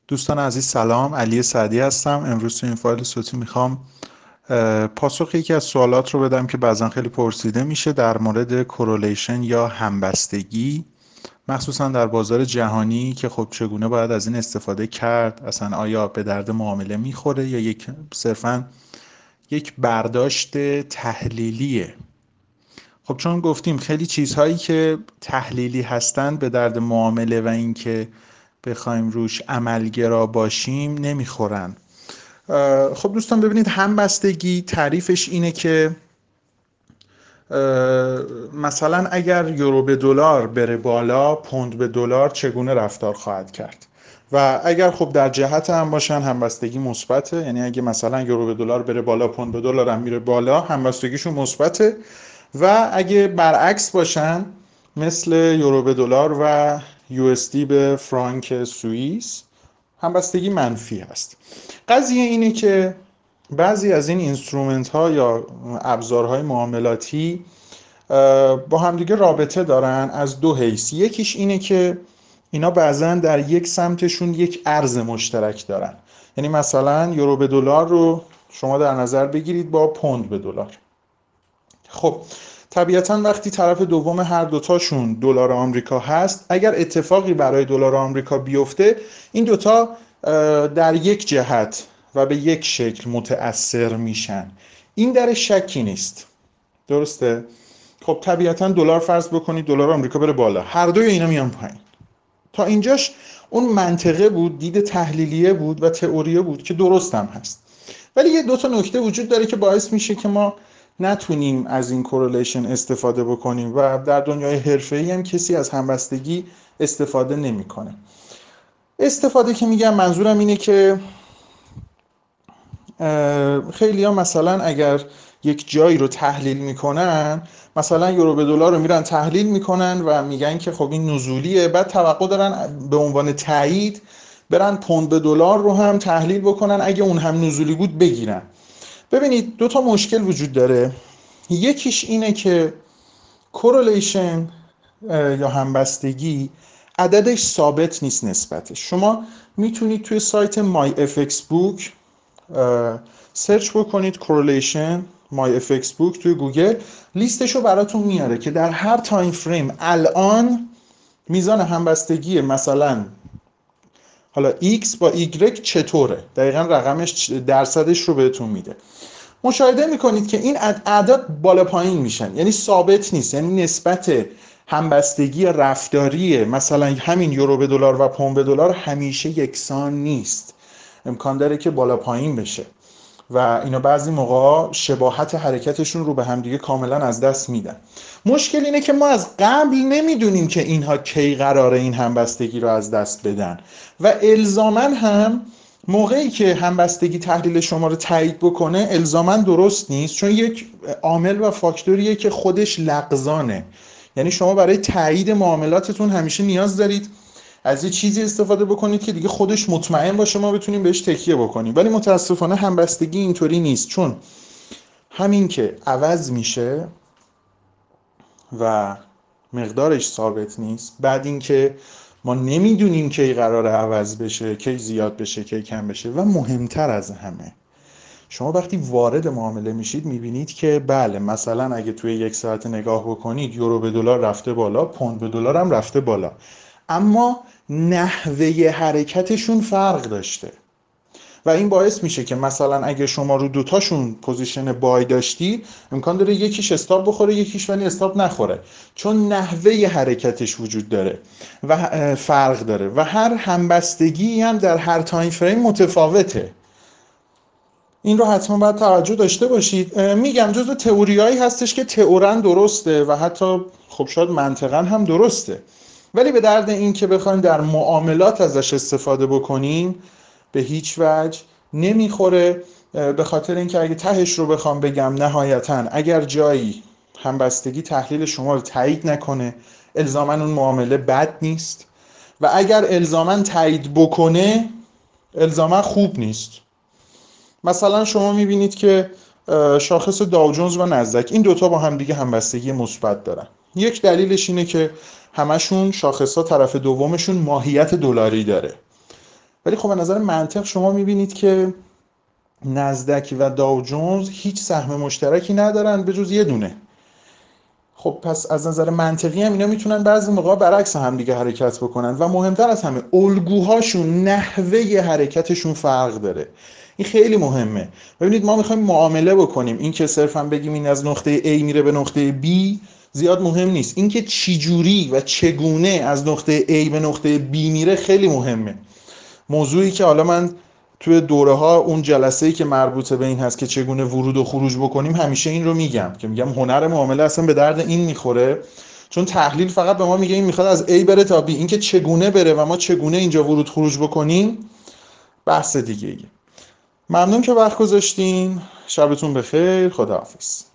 دوستان عزیز سلام، علی سعدی هستم. امروز تو این فایل صوتی میخوام پاسخ یکی از سوالات رو بدم که بعضا خیلی پرسیده میشه در مورد کورلیشن یا همبستگی، مخصوصا در بازار جهانی که خب چگونه باید از این استفاده کرد، اصلا آیا به درد معامله میخوره یا صرفا یک برداشت تحلیلیه. خب چون گفتیم خیلی چیزهایی که تحلیلی هستن به درد معامله و اینکه بخوایم روش عملگرا باشیم نمیخورن. خب دوستان ببینید، همبستگی تعریفش اینه که مثلا اگر یورو به دلار بره بالا، پوند به دلار چگونه رفتار خواهد کرد. و اگر خب در جهت هم باشن، همبستگی مثبته. یعنی اگه مثلا یورو به دلار بره بالا، پوند به دلار هم میره بالا، همبستگیشون مثبته. و اگه برعکس باشن، مثل یورو به دلار و USD به فرانک سوئیس، همبستگی منفی هست. قضیه اینه که بعضی از این اینسترومنت ها یا ابزارهای معاملاتی با همدیگه رابطه دارن از دو حیث. یکیش اینه که اینا بعضا در یک سمتشون یک ارز مشترک دارن. یعنی مثلا یورو به دلار رو شما در نظر بگیرید با پوند به دلار. خب طبیعتا وقتی طرف دوم هر دوتاشون دلار آمریکا هست، اگر اتفاقی برای دلار آمریکا بیفته، این دوتا در یک جهت و به یک شکل متأثر میشن. این در شکی نیست، درسته؟ خب طبیعتا دلار، فرض بکنید دلار آمریکا بره بالا، هر دوی اینا میان پایین. تا اینجاش اون منطقه بود، دید تحلیلیه بود و تئوریه بود که درست هم هست. ولی یه دو تا نکته وجود داره که باعث میشه که ما نتونیم از این کورلیشن استفاده بکنیم و در دنیای حرفه‌ای هم کسی از همبستگی استفاده نمیکنه. استفاده که میگم منظورم اینه که خیلی ها مثلا اگر یک جایی رو تحلیل میکنن، مثلا یورو به دلار رو میرن تحلیل میکنن و میگن که خب این نزولیه، بعد توقع دارن به عنوان تایید برن پوند به دلار رو هم تحلیل بکنن، اگه اون هم نزولی بود بگیرن. ببینید دو تا مشکل وجود داره. یکیش اینه که کورلیشن یا همبستگی عددش ثابت نیست نسبتش. شما میتونید توی سایت MyFXBook سرچ بکنید کورلیشن MyFXBook توی گوگل، لیستشو براتون میاره که در هر تایم فریم الان میزان همبستگی مثلا حالا X با Y چطوره، دقیقا رقمش درصدش رو بهتون میده. مشاهده میکنید که این اعداد بالا پایین میشن، یعنی ثابت نیست. یعنی نسبت همبستگی رفتاری مثلا همین یورو به دلار و پوند به دلار همیشه یکسان نیست، امکان داره که بالا پایین بشه و اینا بعضی موقع شباهت حرکتشون رو به همدیگه کاملا از دست میدن. مشکل اینه که ما از قبل نمیدونیم که اینها کی قراره این همبستگی رو از دست بدن و الزاما هم موقعی که همبستگی تحلیل شما رو تایید بکنه الزاما درست نیست، چون یک عامل و فاکتوریه که خودش لغزانه. یعنی شما برای تایید معاملاتتون همیشه نیاز دارید از یه چیزی استفاده بکنید که دیگه خودش مطمئن باشه ما بتونیم بهش تکیه بکنیم. ولی متاسفانه همبستگی اینطوری نیست، چون همین که عوض میشه و مقدارش ثابت نیست، بعد اینکه ما نمیدونیم کی قراره عوض بشه، کی زیاد بشه، کی کم بشه، و مهمتر از همه شما وقتی وارد معامله میشید میبینید که بله مثلا اگه توی یک ساعت نگاه بکنید یورو به دلار رفته بالا، پوند به دلار هم رفته بالا، اما نحوه حرکتشون فرق داشته و این باعث میشه که مثلا اگه شما رو دوتاشون پوزیشن بای داشتی، امکان داره یکیش استاپ بخوره یکیش ولی استاپ نخوره، چون نحوه حرکتش وجود داره و فرق داره و هر همبستگی هم در هر تایم فریم متفاوته. این رو حتما باید توجه داشته باشید. میگم جزو تئوریایی هستش که تئورن درسته و حتی خب شاید منطقا هم درسته، ولی به درد این که بخوایم در معاملات ازش استفاده بکنیم به هیچ وجه نمیخوره. به خاطر اینکه اگه تهش رو بخوام بگم، نهایتا اگر جایی همبستگی تحلیل شما رو تایید نکنه الزاما اون معامله بد نیست و اگر الزاما تایید بکنه الزاما خوب نیست. مثلا شما میبینید که شاخص داو جونز و نزدک این دوتا با هم دیگه همبستگی مثبت دارن. یک دلیلش اینه که همشون شاخص‌ها طرف دومشون ماهیت دلاری داره ولی خب به نظر منطق شما میبینید که نزدک و داو جونز هیچ سهم مشترکی ندارن به جز یه دونه. خب پس از نظر منطقی هم اینا میتونن بعضی موقع برعکس هم دیگه حرکت بکنن و مهمتر از همه الگوهاشون، نحوه حرکتشون فرق داره. این خیلی مهمه. ببینید ما میخوایم معامله بکنیم، این که صرفا بگیم این از نقطه A میره به نقطه B زیاد مهم نیست، این که چی جوری و چگونه از نقطه A به نقطه B میره خیلی مهمه. موضوعی که حالا من توی دوره ها اون جلسه‌ای که مربوطه به این هست که چگونه ورود و خروج بکنیم همیشه این رو میگم که میگم هنر معامله اصلا به درد این میخوره، چون تحلیل فقط به ما میگه این میخواد از A بره تا B، این که چگونه بره و ما چگونه اینجا ورود خروج بکنیم بحث دیگه ایه. ممنون که وقت گذاشتین، شبتون بخیر، خداحافظ.